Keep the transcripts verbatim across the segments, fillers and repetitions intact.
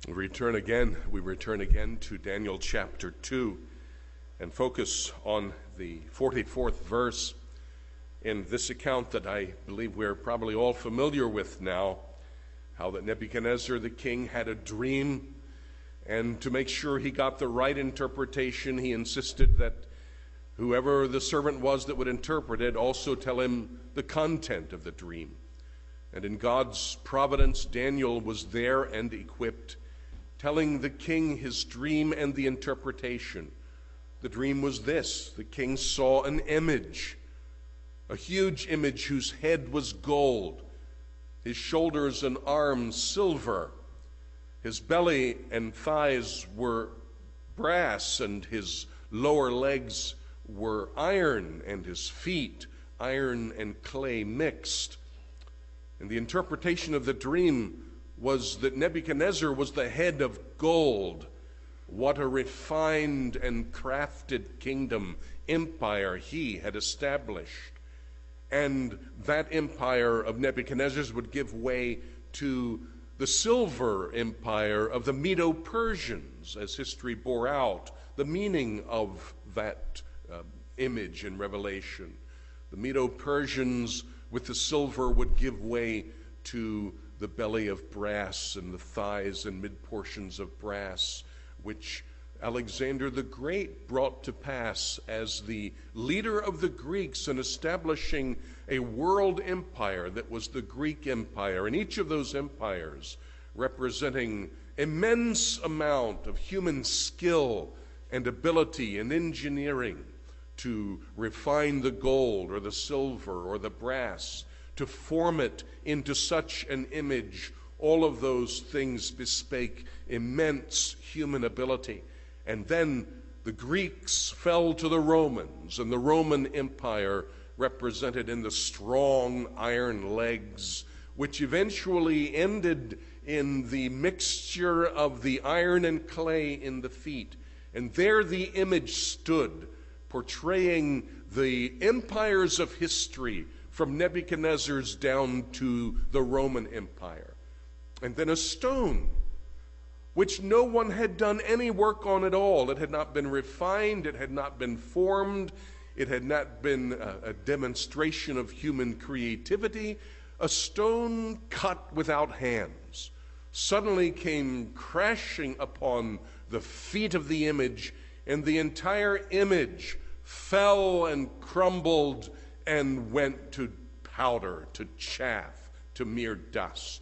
We return again, we return again to Daniel chapter two and focus on the forty-fourth verse in this account that I believe we're probably all familiar with now, how that Nebuchadnezzar the king had a dream, and to make sure he got the right interpretation, he insisted that whoever the servant was that would interpret it also tell him the content of the dream. And in God's providence, Daniel was there and equipped, telling the king his dream and the interpretation. The dream was this: the king saw an image, a huge image whose head was gold, his shoulders and arms silver, his belly and thighs were brass, and his lower legs were iron, and his feet iron and clay mixed. And the interpretation of the dream was that Nebuchadnezzar was the head of gold. What a refined and crafted kingdom, empire he had established. And that empire of Nebuchadnezzar's would give way to the silver empire of the Medo-Persians, as history bore out the meaning of that uh, image in Revelation. The Medo-Persians with the silver would give way to the belly of brass and the thighs and mid-portions of brass, which Alexander the Great brought to pass as the leader of the Greeks in establishing a world empire that was the Greek Empire, and each of those empires representing immense amount of human skill and ability and engineering to refine the gold or the silver or the brass, to form it into such an image. All of those things bespake immense human ability. And then the Greeks fell to the Romans, and the Roman Empire represented in the strong iron legs, which eventually ended in the mixture of the iron and clay in the feet. And there the image stood, portraying the empires of history from Nebuchadnezzar's down to the Roman Empire. And then a stone, which no one had done any work on at all. It had not been refined, it had not been formed, it had not been a, a demonstration of human creativity. A stone cut without hands suddenly came crashing upon the feet of the image, and the entire image fell and crumbled and went to powder, to chaff, to mere dust.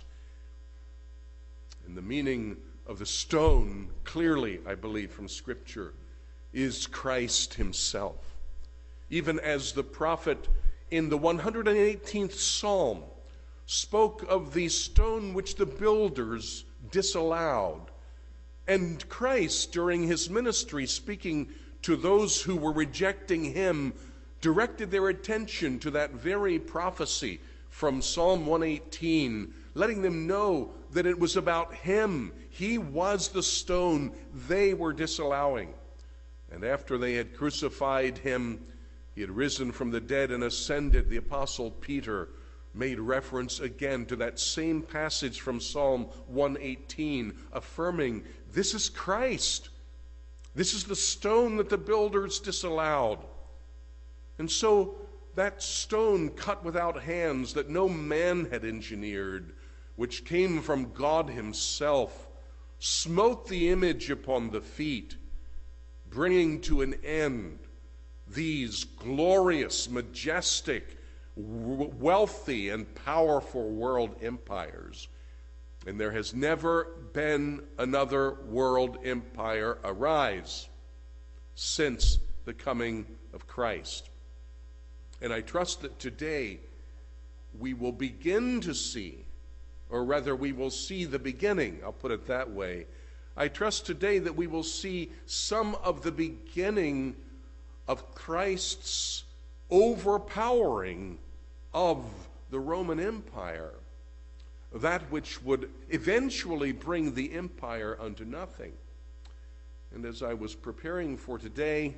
And the meaning of the stone, clearly, I believe from Scripture, is Christ himself. Even as the prophet in the one hundred eighteenth Psalm spoke of the stone which the builders disallowed. And Christ, during his ministry, speaking to those who were rejecting him, directed their attention to that very prophecy from Psalm one eighteen, letting them know that it was about him. He was the stone they were disallowing. And after they had crucified him, he had risen from the dead and ascended. The Apostle Peter made reference again to that same passage from Psalm one eighteen, affirming, this is Christ. This is the stone that the builders disallowed. And so that stone cut without hands that no man had engineered, which came from God himself, smote the image upon the feet, bringing to an end these glorious, majestic, wealthy, and powerful world empires. And there has never been another world empire arise since the coming of Christ. And I trust that today we will begin to see, or rather we will see the beginning, I'll put it that way. I trust today that we will see some of the beginning of Christ's overpowering of the Roman Empire, that which would eventually bring the empire unto nothing. And as I was preparing for today,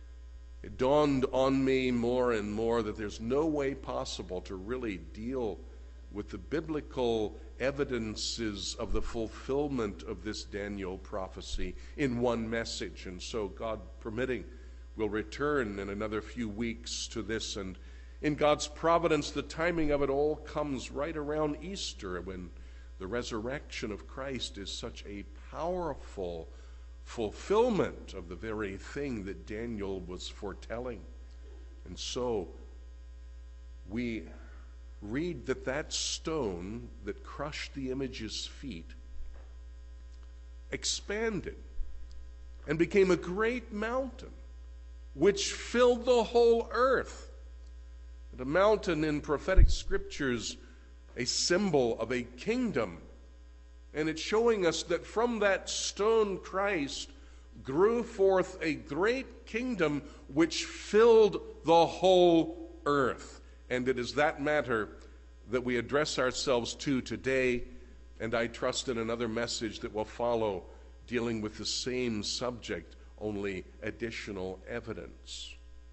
it dawned on me more and more that there's no way possible to really deal with the biblical evidences of the fulfillment of this Daniel prophecy in one message. And so, God permitting, we'll return in another few weeks to this. And in God's providence, the timing of it all comes right around Easter, when the resurrection of Christ is such a powerful fulfillment of the very thing that Daniel was foretelling. And so we read that that stone that crushed the image's feet expanded and became a great mountain which filled the whole earth. And a mountain in prophetic scriptures, a symbol of a kingdom. And it's showing us that from that stone Christ grew forth a great kingdom which filled the whole earth. And it is that matter that we address ourselves to today, and I trust in another message that will follow, dealing with the same subject, only additional evidence.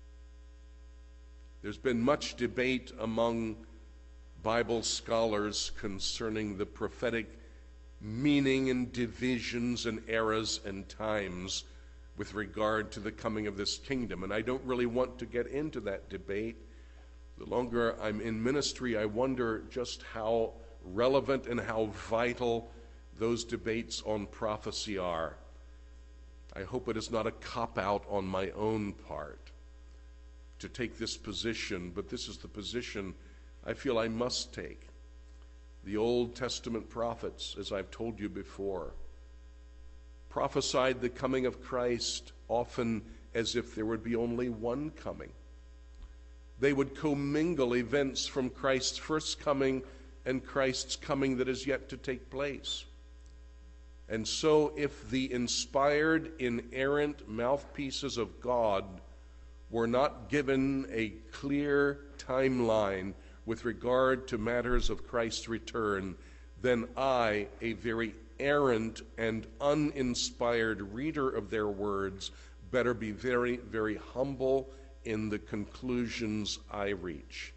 There's been much debate among Bible scholars concerning the prophetic meaning and divisions and eras and times with regard to the coming of this kingdom. And I don't really want to get into that debate. The longer I'm in ministry, I wonder just how relevant and how vital those debates on prophecy are. I hope it is not a cop-out on my own part to take this position, but this is the position I feel I must take. The Old Testament prophets, as I've told you before, prophesied the coming of Christ often as if there would be only one coming. They would commingle events from Christ's first coming and Christ's coming that is yet to take place. And so if the inspired, inerrant mouthpieces of God were not given a clear timeline with regard to matters of Christ's return, then I, a very errant and uninspired reader of their words, better be very, very humble in the conclusions I reach.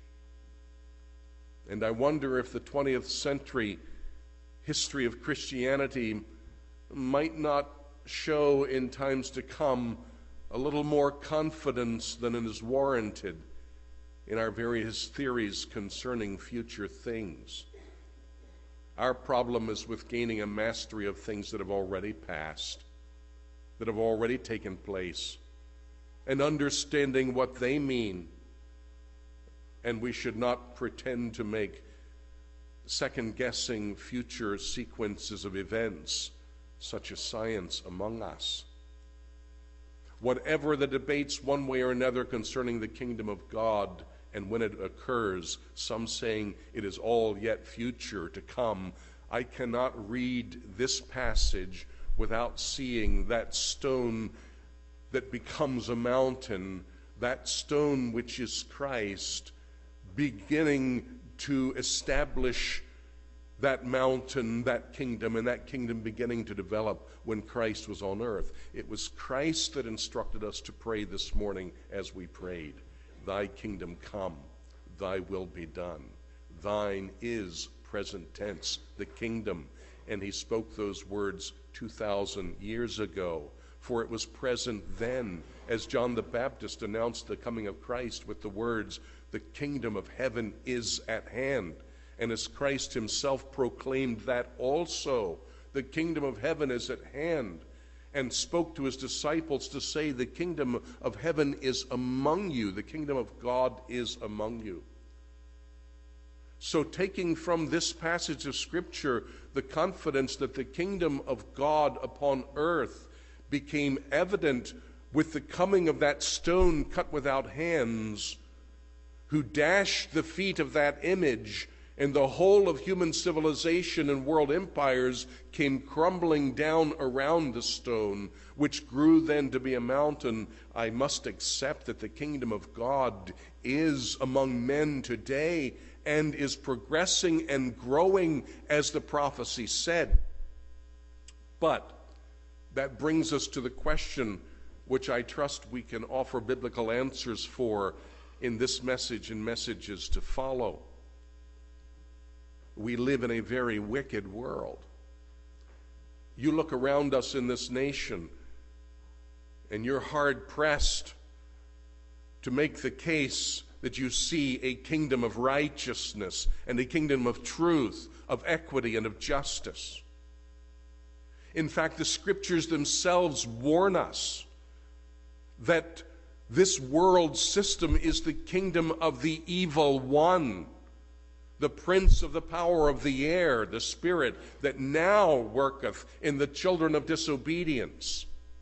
And I wonder if the twentieth century history of Christianity might not show in times to come a little more confidence than is warranted in our various theories concerning future things. Our problem is with gaining a mastery of things that have already passed, that have already taken place, and understanding what they mean. And we should not pretend to make second-guessing future sequences of events such a science among us. Whatever the debates one way or another concerning the kingdom of God and when it occurs, some saying it is all yet future to come, I cannot read this passage without seeing that stone that becomes a mountain, that stone which is Christ, beginning to establish that mountain, that kingdom, and that kingdom beginning to develop when Christ was on earth. It was Christ that instructed us to pray this morning as we prayed, "Thy kingdom come, thy will be done." Thine is, present tense, the kingdom. And he spoke those words two thousand years ago. For it was present then, as John the Baptist announced the coming of Christ with the words, "The kingdom of heaven is at hand." And as Christ himself proclaimed that also, the kingdom of heaven is at hand, and spoke to his disciples to say, the kingdom of heaven is among you, the kingdom of God is among you. So taking from this passage of Scripture the confidence that the kingdom of God upon earth became evident with the coming of that stone cut without hands, who dashed the feet of that image, and the whole of human civilization and world empires came crumbling down around the stone, which grew then to be a mountain. I must accept that the kingdom of God is among men today and is progressing and growing as the prophecy said. But that brings us to the question which I trust we can offer biblical answers for in this message and messages to follow. we live in a very wicked world. You look around us in this nation, and you're hard-pressed to make the case that you see a kingdom of righteousness and a kingdom of truth, of equity, and of justice. In fact, the Scriptures themselves warn us that this world system is the kingdom of the evil one, the prince of the power of the air, the spirit that now worketh in the children of disobedience.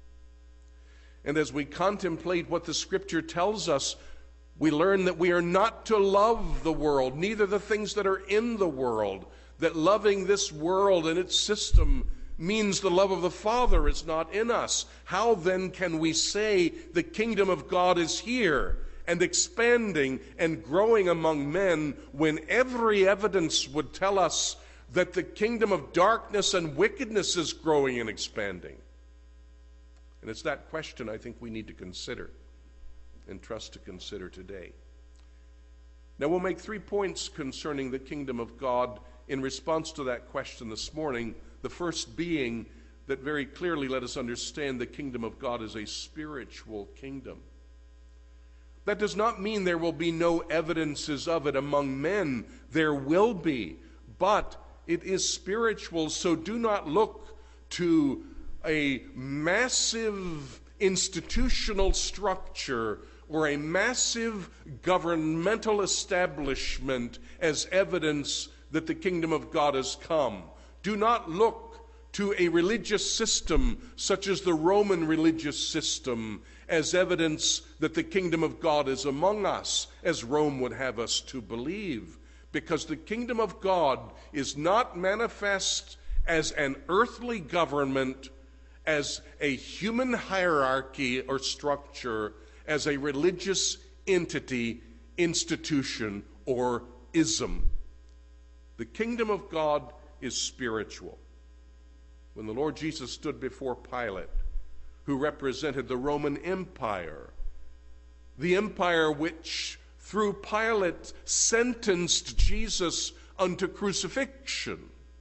And as we contemplate what the Scripture tells us, we learn that we are not to love the world, neither the things that are in the world, that loving this world and its system means the love of the Father is not in us. How then can we say the kingdom of God is here and expanding and growing among men when every evidence would tell us that the kingdom of darkness and wickedness is growing and expanding? And it's that question I think we need to consider and trust to consider today. Now, we'll make three points concerning the kingdom of God in response to that question this morning. The first being that very clearly let us understand the kingdom of God is a spiritual kingdom. That does not mean there will be no evidences of it among men. There will be, but it is spiritual, so do not look to a massive institutional structure or a massive governmental establishment as evidence that the kingdom of God has come. Do not look to a religious system such as the Roman religious system as evidence that the kingdom of God is among us, as Rome would have us to believe, because the kingdom of God is not manifest as an earthly government, as a human hierarchy or structure, as a religious entity, institution, or ism. The kingdom of God is spiritual. When the Lord Jesus stood before Pilate, who represented the Roman Empire, the empire which through Pilate sentenced Jesus unto crucifixion.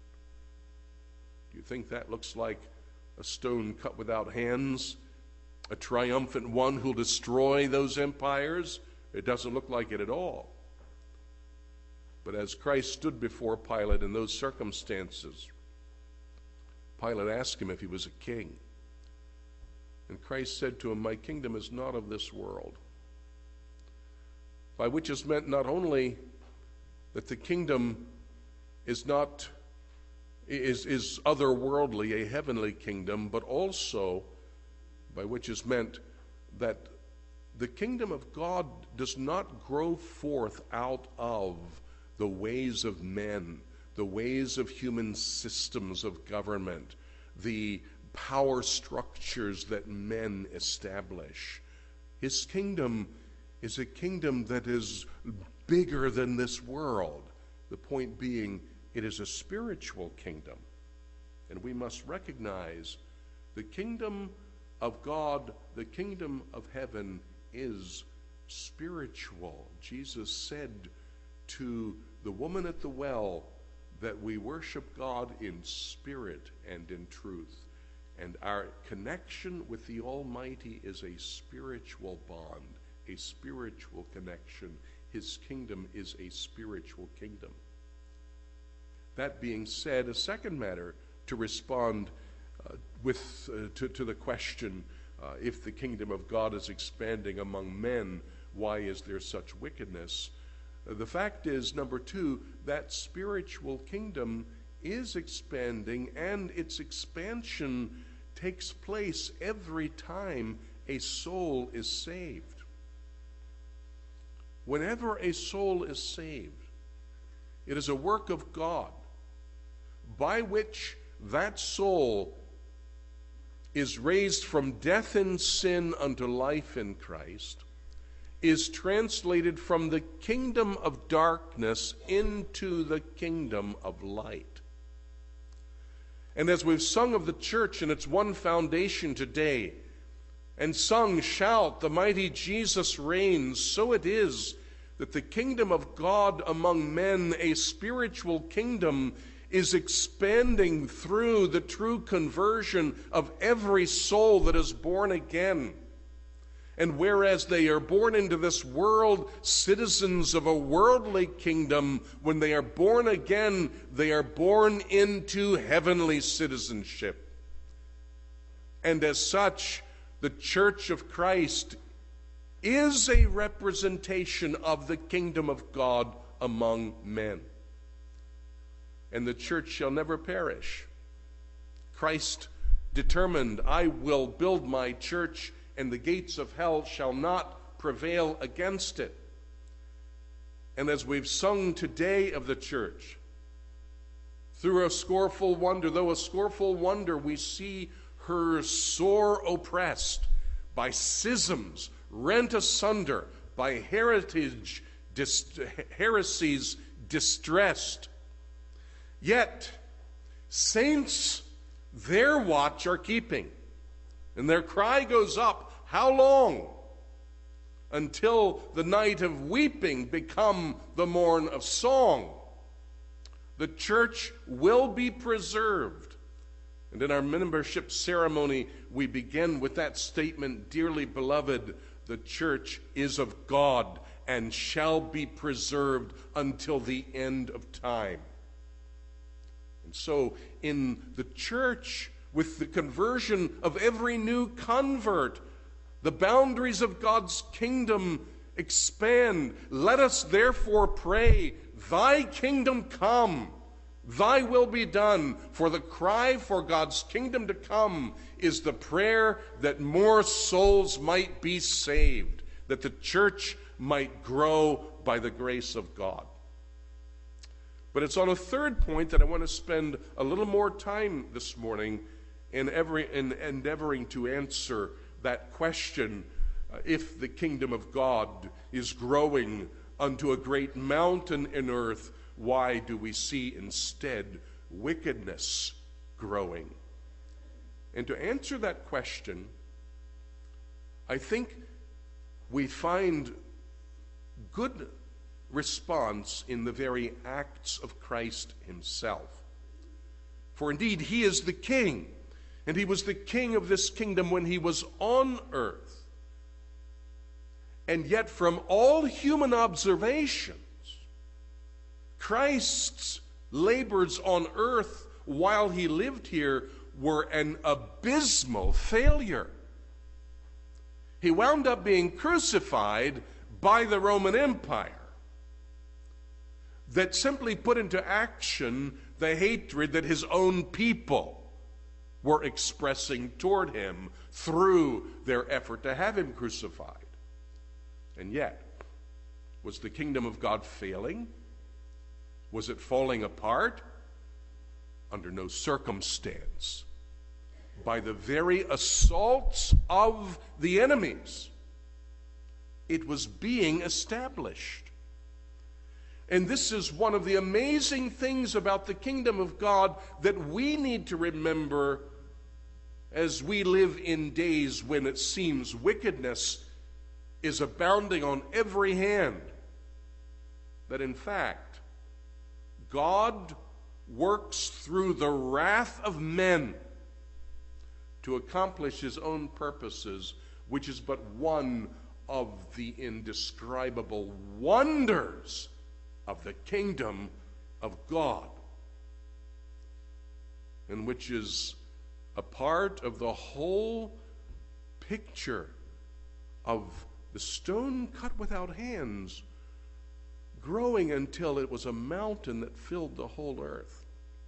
Do you think that looks like a stone cut without hands, a triumphant one who'll destroy those empires? It doesn't look like it at all. But as Christ stood before Pilate in those circumstances, Pilate asked him if he was a king. And Christ said to him, "My kingdom is not of this world." By which is meant not only that the kingdom is not is, is otherworldly, a heavenly kingdom, but also by which is meant that the kingdom of God does not grow forth out of the ways of men, the ways of human systems of government, the power structures that men establish. His kingdom is a kingdom that is bigger than this world. The point being, it is a spiritual kingdom. And we must recognize the kingdom of God, the kingdom of heaven, is spiritual. Jesus said to the woman at the well that we worship God in spirit and in truth. And our connection with the Almighty is a spiritual bond, a spiritual connection. His kingdom is a spiritual kingdom. That being said, a second matter to respond uh, with uh, to, to the question, uh, if the kingdom of God is expanding among men, why is there such wickedness? Uh, the fact is, number two, that spiritual kingdom is expanding, and its expansion takes place every time a soul is saved. Whenever a soul is saved, it is a work of God by which that soul is raised from death in sin unto life in Christ, is translated from the kingdom of darkness into the kingdom of light. And as we've sung of the church and its one foundation today, and sung, "Shout, the mighty Jesus reigns," so it is that the kingdom of God among men, a spiritual kingdom, is expanding through the true conversion of every soul that is born again. And whereas they are born into this world, citizens of a worldly kingdom, when they are born again, they are born into heavenly citizenship. And as such, the Church of Christ is a representation of the kingdom of God among men. And the church shall never perish. Christ determined, I will build my church, and the gates of hell shall not prevail against it. And as we've sung today of the church, through a scornful wonder, though a scornful wonder, we see her sore oppressed by schisms, rent asunder, by heritage, dis- heresies distressed. Yet, saints their watch are keeping, and their cry goes up, how long? Until the night of weeping become the morn of song. The church will be preserved. And in our membership ceremony, we begin with that statement, dearly beloved, the church is of God and shall be preserved until the end of time. And so in the church, with the conversion of every new convert, the boundaries of God's kingdom expand. Let us therefore pray, thy kingdom come, thy will be done. For the cry for God's kingdom to come is the prayer that more souls might be saved, that the church might grow by the grace of God. But it's on a third point that I want to spend a little more time this morning in, every, in endeavoring to answer that question, uh, if the kingdom of God is growing unto a great mountain in earth, why do we see instead wickedness growing? And to answer that question, I think we find good response in the very acts of Christ himself. For indeed, he is the king, and he was the king of this kingdom when he was on earth. And yet, from all human observations, Christ's labors on earth while he lived here were an abysmal failure. He wound up being crucified by the Roman Empire that simply put into action the hatred that his own people were expressing toward him through their effort to have him crucified. And yet, was the kingdom of God failing? Was it falling apart? Under no circumstance. By the very assaults of the enemies, it was being established. And this is one of the amazing things about the kingdom of God that we need to remember as we live in days when it seems wickedness is abounding on every hand. That in fact, God works through the wrath of men to accomplish his own purposes, which is but one of the indescribable wonders of the kingdom of God, and which is a part of the whole picture of the stone cut without hands growing until it was a mountain that filled the whole earth.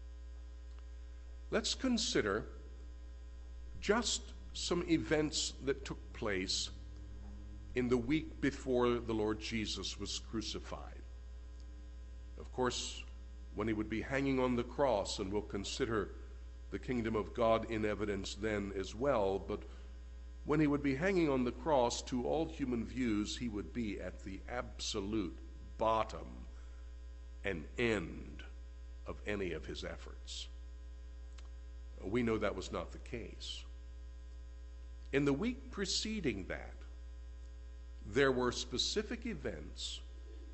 Let's consider just some events that took place in the week before the Lord Jesus was crucified. Of course, when he would be hanging on the cross, and we'll consider the kingdom of God in evidence then as well, but when he would be hanging on the cross, to all human views, he would be at the absolute bottom and end of any of his efforts. We know that was not the case. In the week preceding that, there were specific events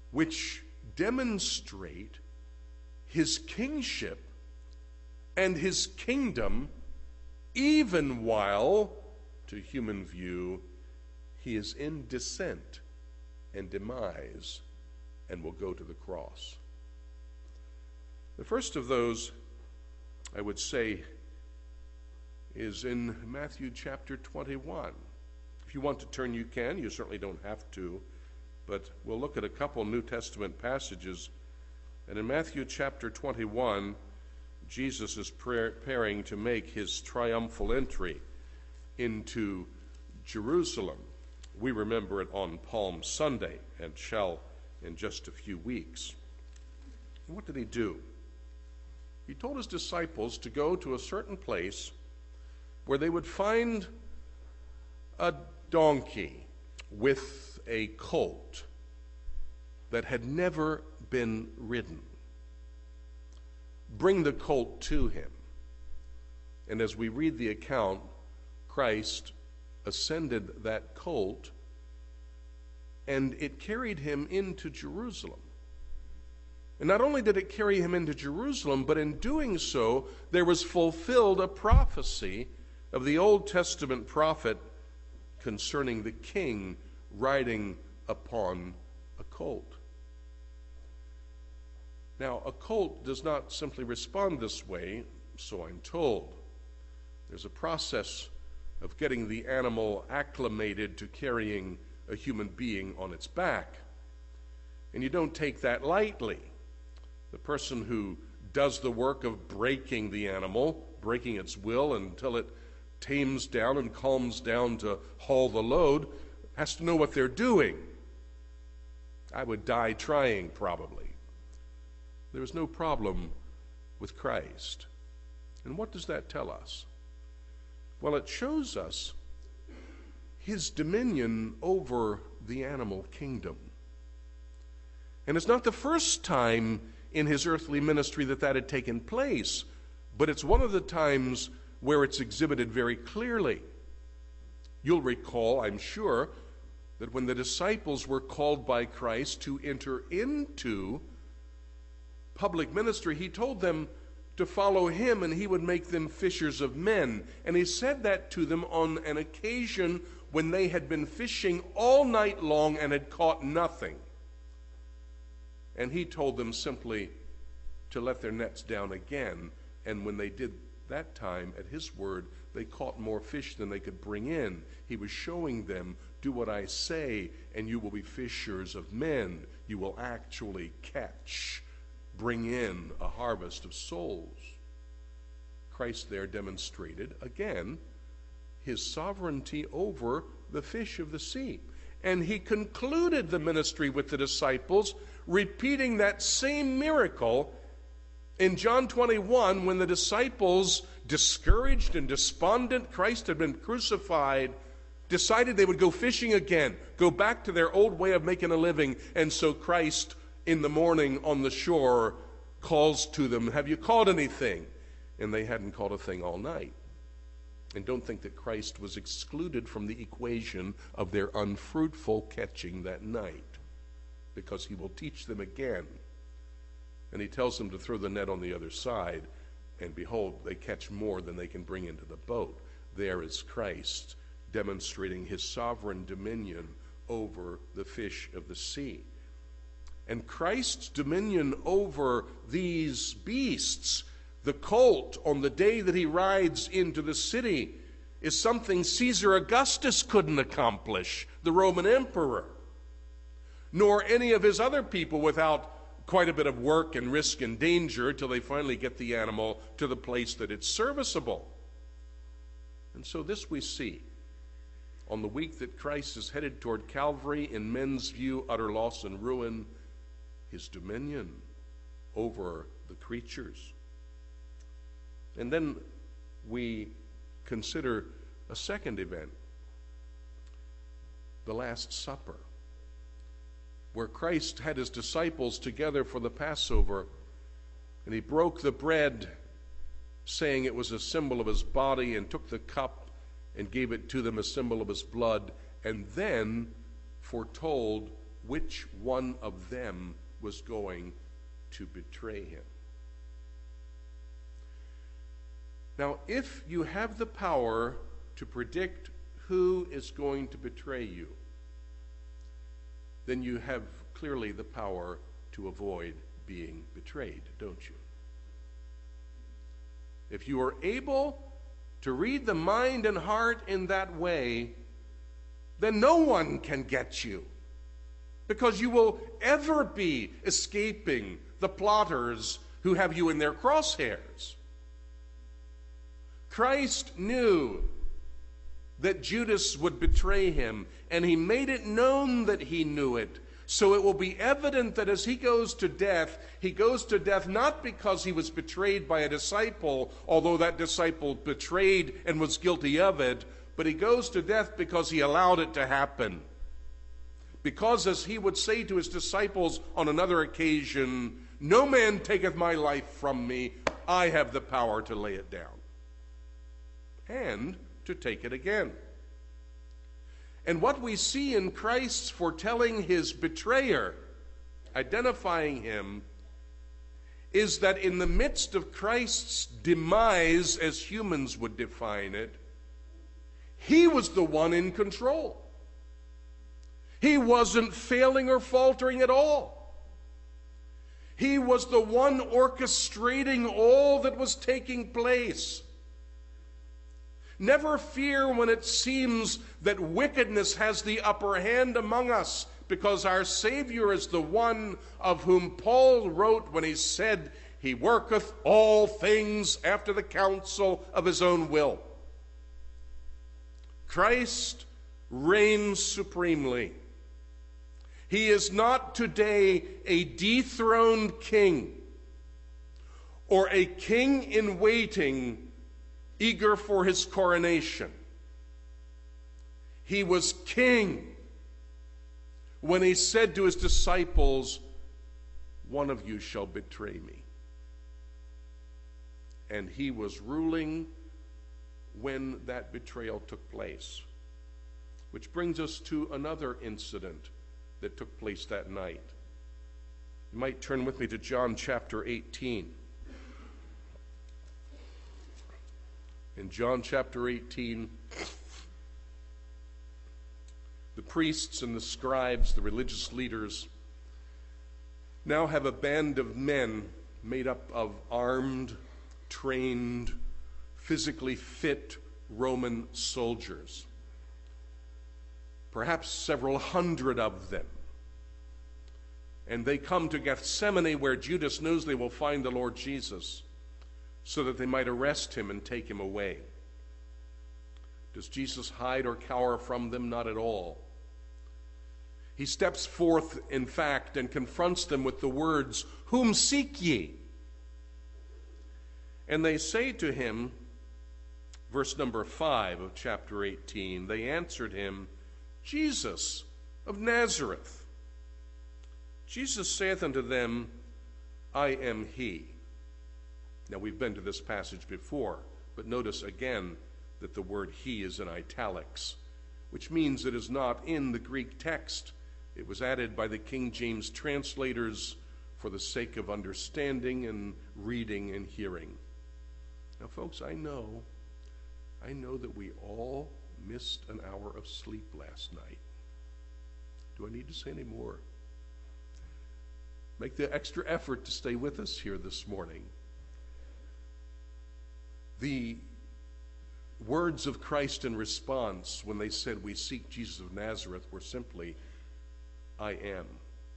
which demonstrate his kingship and his kingdom, even while, to human view, he is in descent and demise and will go to the cross. The first of those, I would say, is in Matthew chapter twenty-one. If you want to turn, you can. You certainly don't have to. But we'll look at a couple New Testament passages. And in Matthew chapter twenty-one, Jesus is preparing to make his triumphal entry into Jerusalem. We remember it on Palm Sunday and shall in just a few weeks. And what did he do? He told his disciples to go to a certain place where they would find a donkey with a colt that had never been ridden. Bring the colt to him. And as we read the account, Christ ascended that colt, and it carried him into Jerusalem. And not only did it carry him into Jerusalem, but in doing so, there was fulfilled a prophecy of the Old Testament prophet concerning the king riding upon a colt. Now, a colt does not simply respond this way, so I'm told. There's a process of getting the animal acclimated to carrying a human being on its back. And you don't take that lightly. The person who does the work of breaking the animal, breaking its will until it tames down and calms down to haul the load, has to know what they're doing. I would die trying, probably. There is no problem with Christ. And what does that tell us? Well, it shows us his dominion over the animal kingdom. And it's not the first time in his earthly ministry that that had taken place, but it's one of the times where it's exhibited very clearly. You'll recall, I'm sure, that when the disciples were called by Christ to enter into public ministry, he told them to follow him and he would make them fishers of men. And he said that to them on an occasion when they had been fishing all night long and had caught nothing. And he told them simply to let their nets down again. And when they did that time, at his word, they caught more fish than they could bring in. He was showing them, do what I say, and you will be fishers of men. You will actually catch, bring in a harvest of souls. Christ there demonstrated, again, his sovereignty over the fish of the sea. And he concluded the ministry with the disciples, repeating that same miracle in John twenty-one, when the disciples, discouraged and despondent, Christ had been crucified, decided they would go fishing again, go back to their old way of making a living. And so Christ, in the morning on the shore, calls to them, have you caught anything? And they hadn't caught a thing all night. And don't think that Christ was excluded from the equation of their unfruitful catching that night, because he will teach them again. And he tells them to throw the net on the other side, and behold, they catch more than they can bring into the boat. There is Christ demonstrating his sovereign dominion over the fish of the sea. And Christ's dominion over these beasts, the colt, on the day that he rides into the city, is something Caesar Augustus couldn't accomplish, the Roman emperor, nor any of his other people without quite a bit of work and risk and danger till they finally get the animal to the place that it's serviceable. And so this we see on the week that Christ is headed toward Calvary, in men's view, utter loss and ruin, his dominion over the creatures. And then we consider a second event, the Last Supper, where Christ had his disciples together for the Passover, and he broke the bread, saying it was a symbol of his body, and took the cup and gave it to them, a symbol of his blood, and then foretold which one of them was going to betray him. Now, if you have the power to predict who is going to betray you, then you have clearly the power to avoid being betrayed, don't you? If you are able to read the mind and heart in that way, then no one can get you, because you will ever be escaping the plotters who have you in their crosshairs. Christ knew that Judas would betray him, and he made it known that he knew it. So it will be evident that as he goes to death, he goes to death not because he was betrayed by a disciple, although that disciple betrayed and was guilty of it, but he goes to death because he allowed it to happen. Because, as he would say to his disciples on another occasion, "No man taketh my life from me, I have the power to lay it down, and to take it again." And what we see in Christ's foretelling his betrayer, identifying him, is that in the midst of Christ's demise, as humans would define it, he was the one in control. He wasn't failing or faltering at all. He was the one orchestrating all that was taking place. Never fear when it seems that wickedness has the upper hand among us, because our Savior is the one of whom Paul wrote when he said, "He worketh all things after the counsel of his own will." Christ reigns supremely. He is not today a dethroned king or a king in waiting, eager for his coronation. He was king when he said to his disciples, "One of you shall betray me." And he was ruling when that betrayal took place. Which brings us to another incident that took place that night. You might turn with me to John chapter eighteen. In John chapter eighteen, the priests and the scribes, the religious leaders, now have a band of men made up of armed, trained, physically fit Roman soldiers. Perhaps several hundred of them. And they come to Gethsemane, where Judas knows they will find the Lord Jesus, so that they might arrest him and take him away. Does Jesus hide or cower from them? Not at all. He steps forth, in fact, and confronts them with the words, "Whom seek ye?" And they say to him, verse number five of chapter eighteen, they answered him, "Jesus of Nazareth." Jesus saith unto them, "I am he." Now, we've been to this passage before, but notice again that the word "he" is in italics, which means it is not in the Greek text. It was added by the King James translators for the sake of understanding and reading and hearing. Now, folks, I know, I know that we all missed an hour of sleep last night. Do I need to say any more? Make the extra effort to stay with us here this morning. The words of Christ in response when they said, "We seek Jesus of Nazareth," were simply, "I am."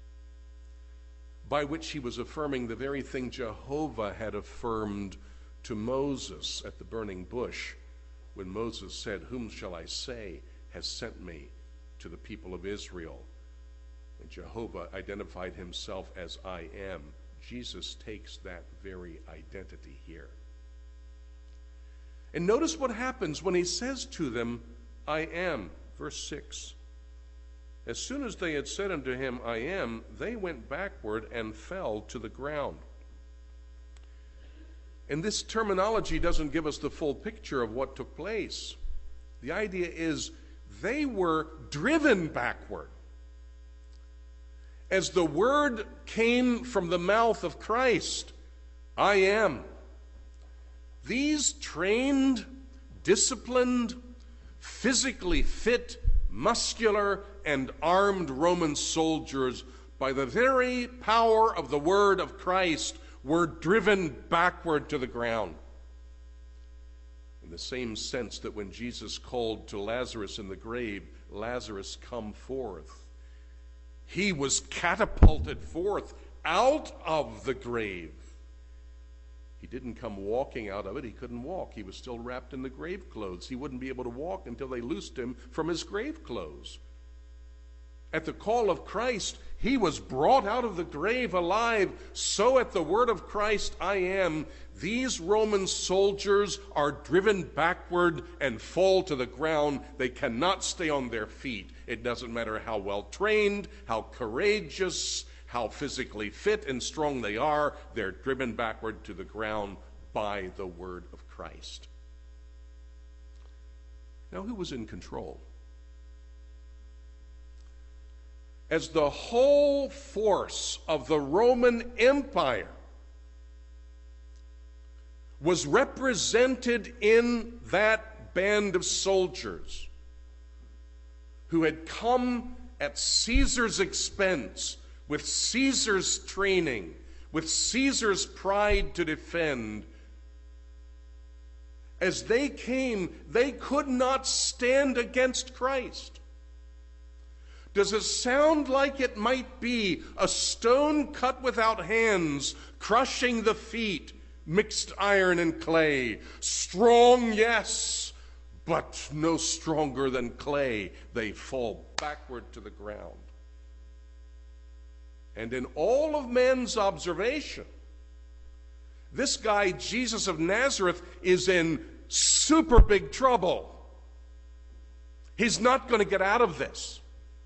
By which he was affirming the very thing Jehovah had affirmed to Moses at the burning bush, when Moses said, "Whom shall I say has sent me to the people of Israel?" And Jehovah identified himself as "I am." Jesus takes that very identity here. And notice what happens when he says to them, "I am." Verse six. As soon as they had said unto him, "I am," they went backward and fell to the ground. And this terminology doesn't give us the full picture of what took place. The idea is they were driven backward. as the word came from the mouth of Christ, I am, these trained, disciplined, physically fit, muscular, and armed Roman soldiers, by the very power of the word of Christ, were driven backward to the ground. In the same sense that when Jesus called to Lazarus in the grave, Lazarus, come forth, he was catapulted forth out of the grave. He didn't come walking out of it. He couldn't walk. He was still wrapped in the grave clothes. He wouldn't be able to walk until they loosed him from his grave clothes. At the call of Christ, he was brought out of the grave alive. So at the word of Christ, I am, these Roman soldiers are driven backward and fall to the ground. They cannot stay on their feet. It doesn't matter how well trained, how courageous, how physically fit and strong they are. They're driven backward to the ground by the word of Christ. Now, who was in control? As the whole force of the Roman Empire was represented in that band of soldiers who had come at Caesar's expense, with Caesar's training, with Caesar's pride to defend, as they came, they could not stand against Christ. Does it sound like it might be a stone cut without hands, crushing the feet, mixed iron and clay? Strong, yes, but no stronger than clay. They fall backward to the ground. And in all of men's observation, this guy, Jesus of Nazareth, is in super big trouble. He's not going to get out of this.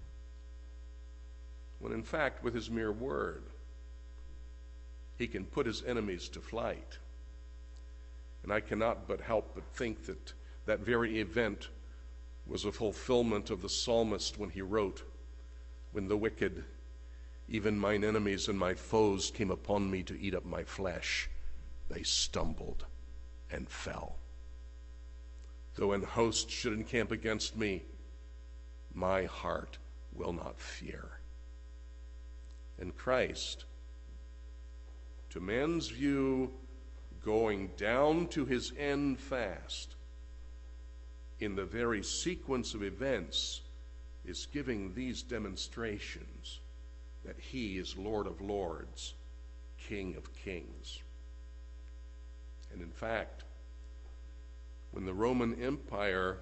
When in fact, with his mere word, he can put his enemies to flight. And I cannot but help but think that that very event was a fulfillment of the psalmist when he wrote, when the wicked, even mine enemies and my foes, came upon me to eat up my flesh, they stumbled and fell. Though an host should encamp against me, my heart will not fear. And Christ, to man's view, going down to his end fast, in the very sequence of events, is giving these demonstrations that he is Lord of lords, King of kings. And in fact, when the Roman Empire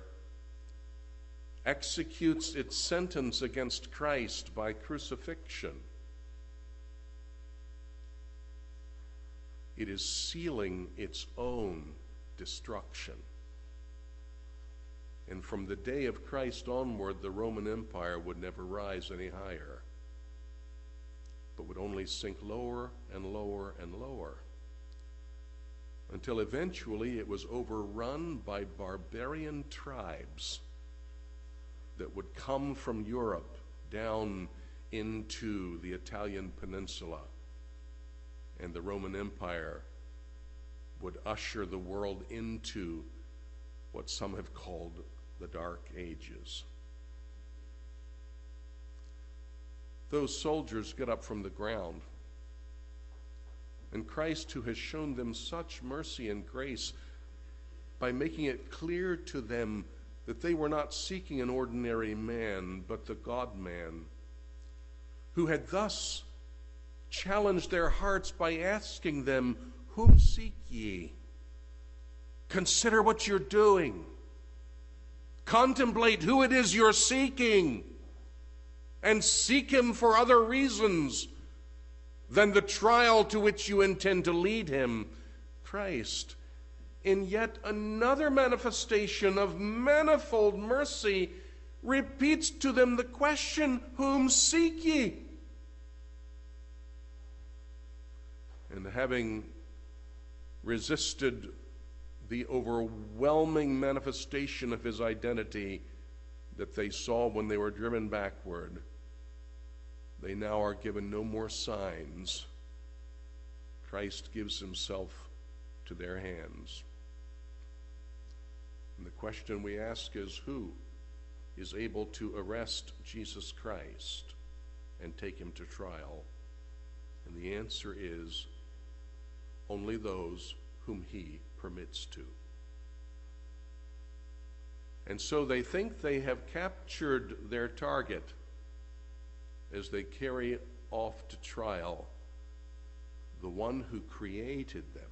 executes its sentence against Christ by crucifixion, it is sealing its own destruction. And from the day of Christ onward, the Roman Empire would never rise any higher, but would only sink lower and lower and lower, until eventually it was overrun by barbarian tribes that would come from Europe down into the Italian peninsula. And the Roman Empire would usher the world into what some have called the Dark Ages. Those soldiers get up from the ground, and Christ, who has shown them such mercy and grace by making it clear to them that they were not seeking an ordinary man, but the God-man, who had thus challenged their hearts by asking them, whom seek ye? Consider what you're doing. Contemplate who it is you're seeking, and seek him for other reasons than the trial to which you intend to lead him. Christ, in yet another manifestation of manifold mercy, repeats to them the question, whom seek ye? And having resisted the overwhelming manifestation of his identity that they saw when they were driven backward, they now are given no more signs. Christ gives himself to their hands. And the question we ask is, who is able to arrest Jesus Christ and take him to trial? And the answer is, only those whom he permits to. And so they think they have captured their target as they carry off to trial the one who created them,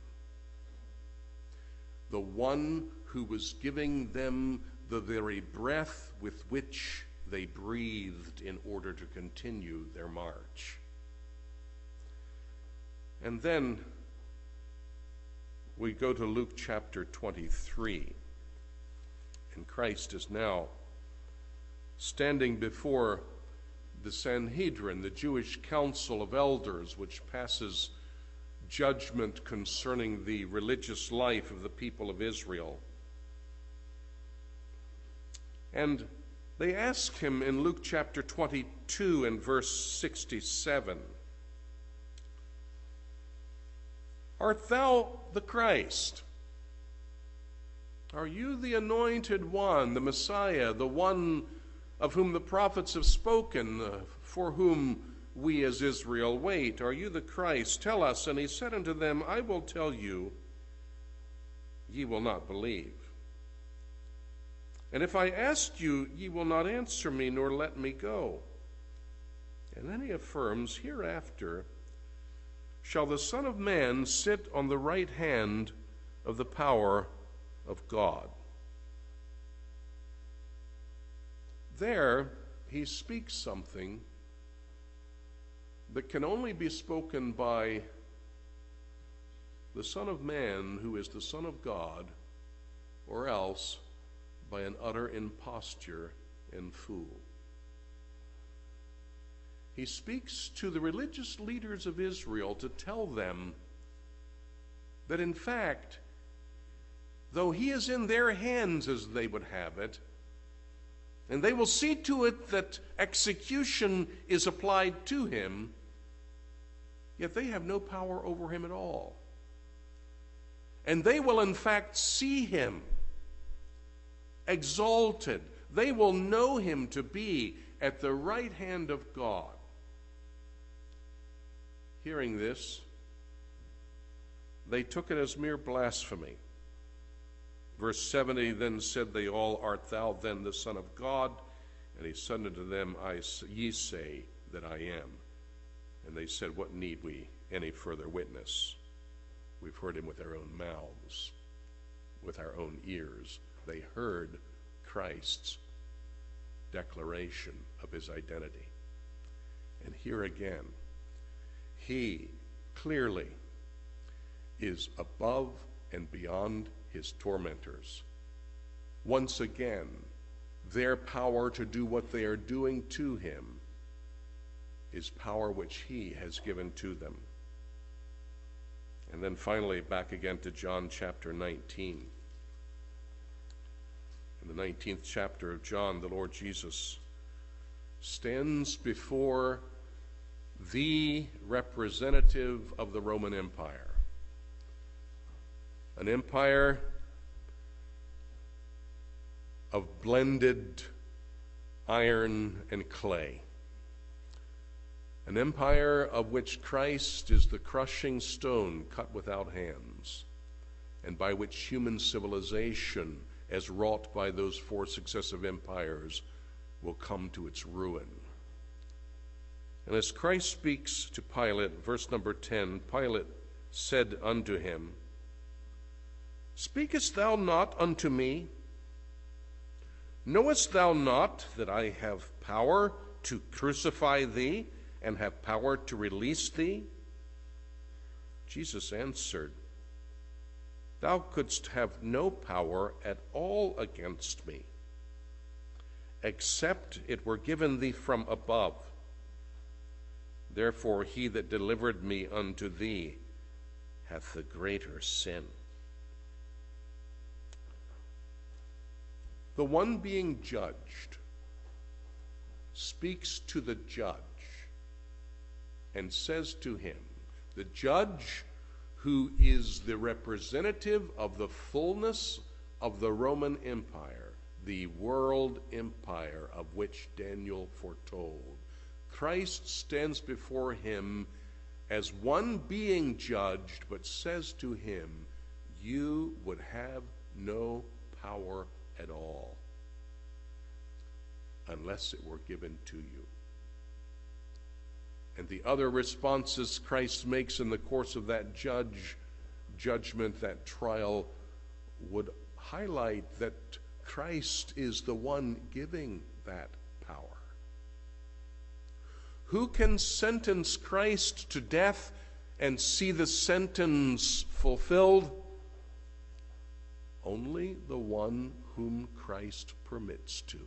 the one who was giving them the very breath with which they breathed in order to continue their march. And then we go to Luke chapter twenty-three, and Christ is now standing before the Sanhedrin, the Jewish council of elders, which passes judgment concerning the religious life of the people of Israel. And they ask him in Luke chapter twenty-two and verse sixty-seven, "Art thou the Christ? Are you the anointed one, the Messiah, the one of whom the prophets have spoken, uh, for whom we as Israel wait? Are you the Christ? Tell us." And he said unto them, "I will tell you, ye will not believe. And if I ask you, ye will not answer me, nor let me go." And then he affirms, "Hereafter shall the Son of Man sit on the right hand of the power of God." There he speaks something that can only be spoken by the Son of Man, who is the Son of God, or else by an utter imposture and fool. He speaks to the religious leaders of Israel to tell them that in fact, though he is in their hands as they would have it, and they will see to it that execution is applied to him, yet they have no power over him at all. And they will in fact see him exalted. They will know him to be at the right hand of God. Hearing this, they took it as mere blasphemy. Verse seventy, "Then said they all, Art thou then the Son of God? And he said unto them, I, Ye say that I am. And they said, What need we any further witness? We've heard him with our own mouths, with our own ears." They heard Christ's declaration of his identity. And here again, he clearly is above and beyond his tormentors. Once again, their power to do what they are doing to him is power which he has given to them. And then finally, back again to John chapter nineteen. In the nineteenth chapter of John, the Lord Jesus stands before the representative of the Roman Empire. An empire of blended iron and clay. An empire of which Christ is the crushing stone cut without hands, and by which human civilization, as wrought by those four successive empires, will come to its ruin. And as Christ speaks to Pilate, verse number ten, Pilate said unto him, Speakest thou not unto me? Knowest thou not that I have power to crucify thee, and have power to release thee? Jesus answered, Thou couldst have no power at all against me, except it were given thee from above. Therefore he that delivered me unto thee hath the greater sin. The one being judged speaks to the judge and says to him, the judge who is the representative of the fullness of the Roman Empire, the world empire of which Daniel foretold, Christ stands before him as one being judged, but says to him, you would have no power at all unless it were given to you. And the other responses Christ makes in the course of that judge judgment, that trial, would highlight that Christ is the one giving that power. Who can sentence Christ to death and see the sentence fulfilled? Only the one whom Christ permits to.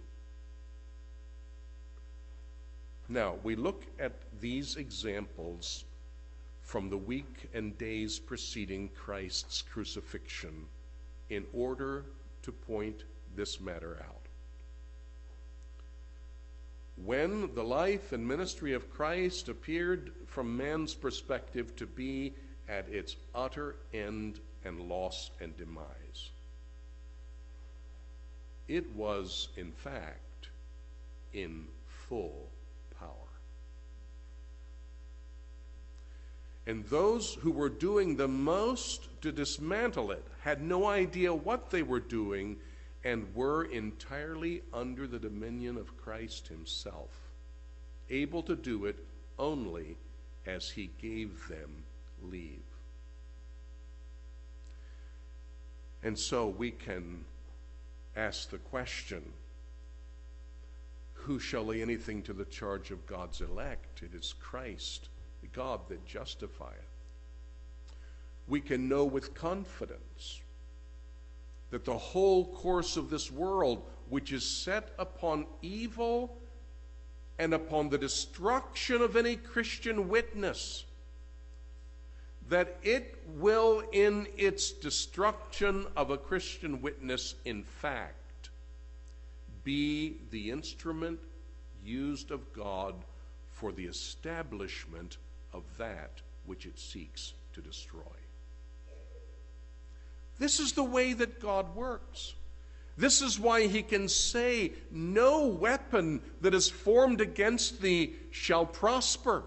Now, we look at these examples from the week and days preceding Christ's crucifixion in order to point this matter out. When the life and ministry of Christ appeared from man's perspective to be at its utter end and loss and demise, it was, in fact, in full power. And those who were doing the most to dismantle it had no idea what they were doing and were entirely under the dominion of Christ himself, able to do it only as he gave them leave. And so we can ask the question, who shall lay anything to the charge of God's elect? It is Christ, the God that justifieth. We can know with confidence that the whole course of this world, which is set upon evil and upon the destruction of any Christian witness, that it will, in its destruction of a Christian witness, in fact, be the instrument used of God for the establishment of that which it seeks to destroy. This is the way that God works. This is why he can say, no weapon that is formed against thee shall prosper.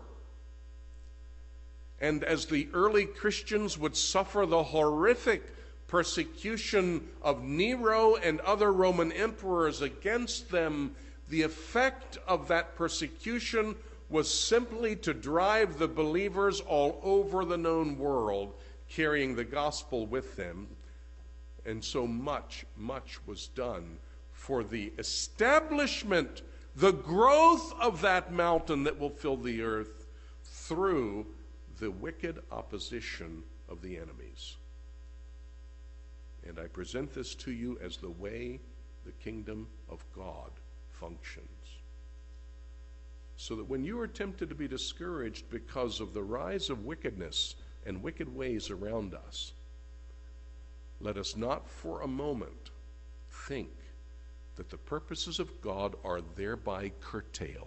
And as the early Christians would suffer the horrific persecution of Nero and other Roman emperors against them, the effect of that persecution was simply to drive the believers all over the known world, carrying the gospel with them. And so much, much was done for the establishment, the growth of that mountain that will fill the earth through the wicked opposition of the enemies. And I present this to you as the way the kingdom of God functions. So that when you are tempted to be discouraged because of the rise of wickedness and wicked ways around us, let us not for a moment think that the purposes of God are thereby curtailed.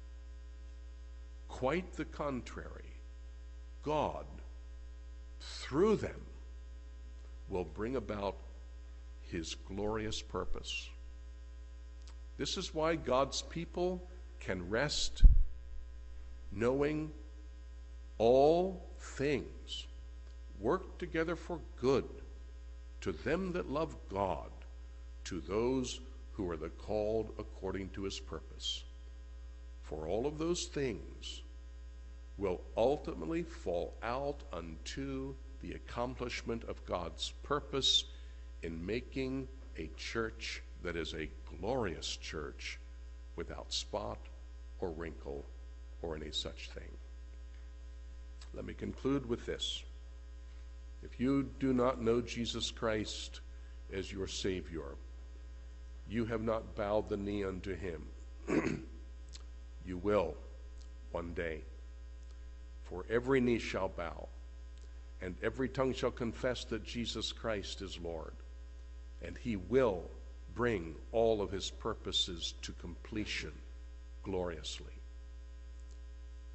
Quite the contrary. God, through them, will bring about his glorious purpose. This is why God's people can rest knowing all things work together for good to them that love God, to those who are the called according to his purpose. For all of those things will ultimately fall out unto the accomplishment of God's purpose in making a church that is a glorious church without spot or wrinkle or any such thing. Let me conclude with this. If you do not know Jesus Christ as your Savior, you have not bowed the knee unto him. You will one day. For every knee shall bow, and every tongue shall confess that Jesus Christ is Lord. And he will bring all of his purposes to completion gloriously.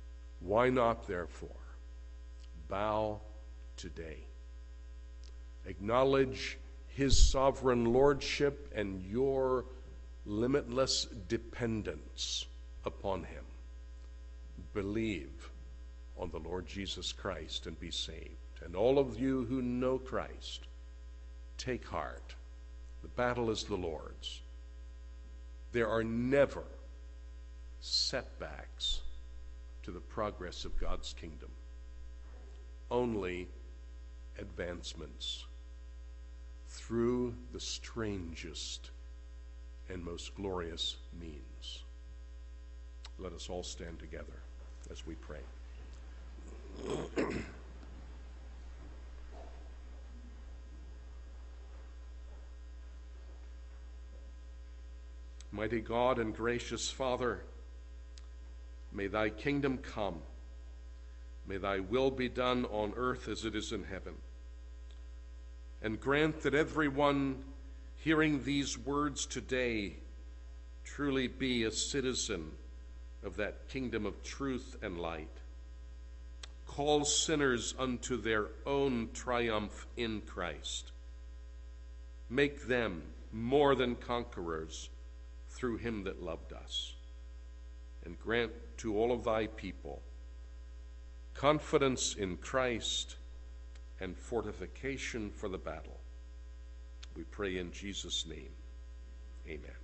Why not, therefore, bow today? Acknowledge his sovereign lordship and your limitless dependence upon him. Believe on the Lord Jesus Christ and be saved. And all of you who know Christ, take heart. The battle is the Lord's. There are never setbacks to the progress of God's kingdom. Only advancements through the strangest and most glorious means. Let us all stand together as we pray. Mighty God and gracious Father, may thy kingdom come. May thy will be done on earth as it is in heaven. And grant that everyone hearing these words today truly be a citizen of that kingdom of truth and light. Call sinners unto their own triumph in Christ. Make them more than conquerors through him that loved us. And grant to all of thy people confidence in Christ and fortification for the battle. We pray in Jesus' name. Amen.